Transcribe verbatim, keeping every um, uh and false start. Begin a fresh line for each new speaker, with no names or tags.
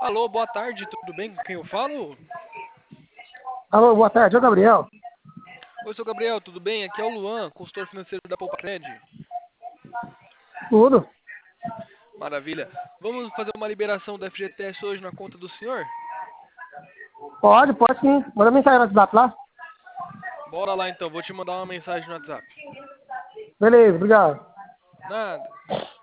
Alô, boa tarde, tudo bem? Com quem eu falo?
Alô, boa tarde, é o Gabriel.
Oi, sou Gabriel, tudo bem? Aqui é o Luan, consultor financeiro da Poupa-Cred.
Tudo?
Maravilha. Vamos fazer uma liberação do F G T S hoje na conta do senhor?
Pode, pode sim. Manda mensagem no WhatsApp lá.
Bora lá então, vou te mandar uma mensagem no WhatsApp.
Beleza, obrigado.
Nada.